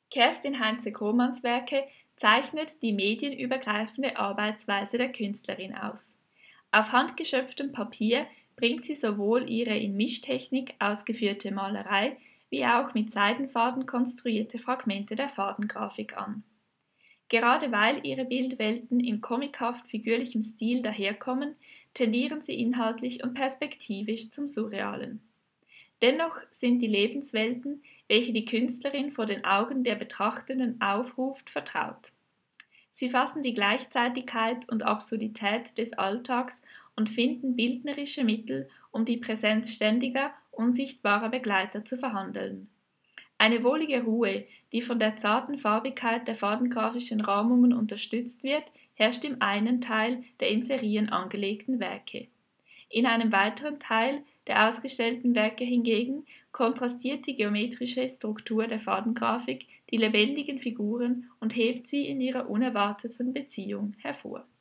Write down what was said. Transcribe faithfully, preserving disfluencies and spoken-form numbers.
Kerstin Heinze-Krohmanns Werke zeichnet die medienübergreifende Arbeitsweise der Künstlerin aus. Auf handgeschöpftem Papier bringt sie sowohl ihre in Mischtechnik ausgeführte Malerei wie auch mit Seidenfaden konstruierte Fragmente der Fadengrafik an. Gerade weil ihre Bildwelten in comichaft figürlichem Stil daherkommen, tendieren sie inhaltlich und perspektivisch zum Surrealen. Dennoch sind die Lebenswelten, welche die Künstlerin vor den Augen der Betrachtenden aufruft, vertraut. Sie fassen die Gleichzeitigkeit und Absurdität des Alltags und finden bildnerische Mittel, um die Präsenz ständiger, unsichtbarer Begleiter zu verhandeln. Eine wohlige Ruhe, die von der zarten Farbigkeit der fadengrafischen Rahmungen unterstützt wird, herrscht im einen Teil der in Serien angelegten Werke. In einem weiteren Teil der ausgestellten Werke hingegen kontrastiert die geometrische Struktur der Fadengrafik die lebendigen Figuren und hebt sie in ihrer unerwarteten Beziehung hervor.